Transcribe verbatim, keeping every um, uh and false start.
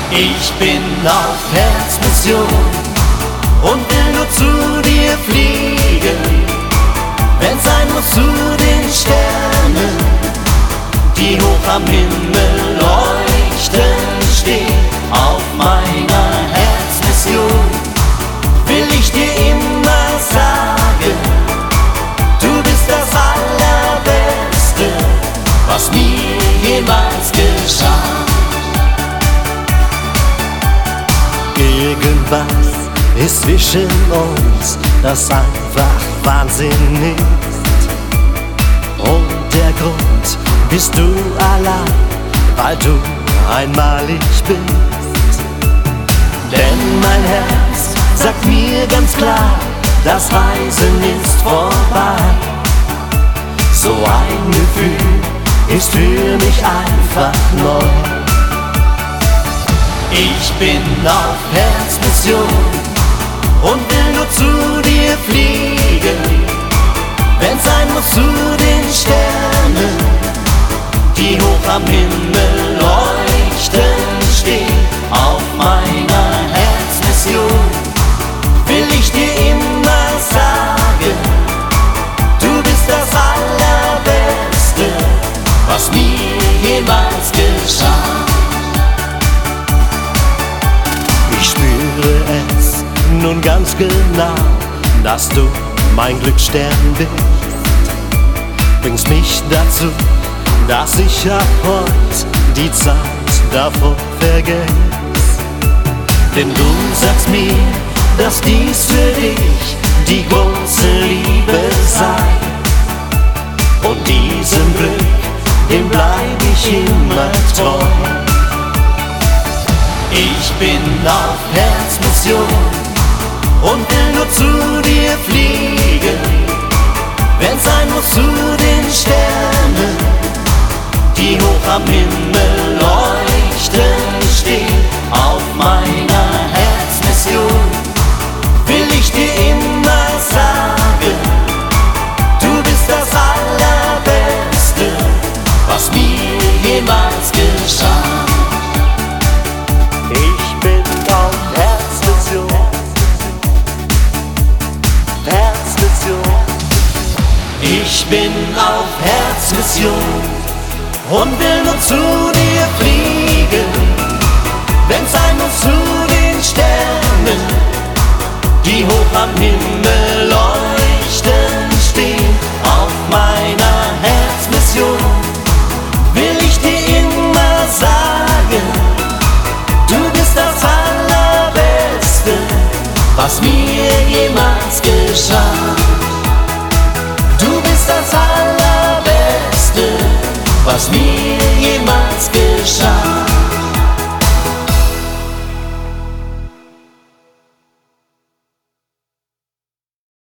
Ich bin auf Herzmission und will nur zu dir fliegen, wenn sein muss zu den Sternen, die hoch am Himmel leuchten stehen. Auf meiner Herzmission will ich dir immer sagen, du bist das Allerbeste, was mir jemals geschah. Irgendwas ist zwischen uns, das einfach Wahnsinn ist. Und der Grund bist du allein, weil du einmalig bist. Denn mein Herz sagt mir ganz klar, das Reisen ist vorbei. So ein Gefühl ist für mich einfach neu. Ich bin auf Herzmission und will nur zu dir fliegen, wenn sein muss zu den Sternen, die hoch am Himmel leuchten stehen. Auf meiner Herzmission will ich dir immer sagen, du bist das Allerbeste, was mir jemals geschah. Ich spüre es nun ganz genau, dass du mein Glücksstern bist. Bringst mich dazu, dass ich ab heut die Zeit davor vergess. Denn du sagst mir, dass dies für dich die große Liebe sei. Und diesem Glück, dem bleib ich immer treu. Ich bin auf Herzmission und will nur zu dir fliegen, wenn sein muss zu den Sternen, die hoch am Himmel leuchten stehen. Auf meiner Herzmission will ich dir immer sagen, du bist das Allerbeste, was mir jemals geschah. Ich bin auf Herzmission, Herzmission. Ich bin auf Herzmission und will nur zu dir fliegen, wenn sein muss zu den Sternen, die hoch am Himmel leuchten stehen. Auf meiner Herzmission will ich dir immer sagen, du bist das Allerbeste, was mir jemals geschah. Du bist das Allerbeste, was mir jemals geschah.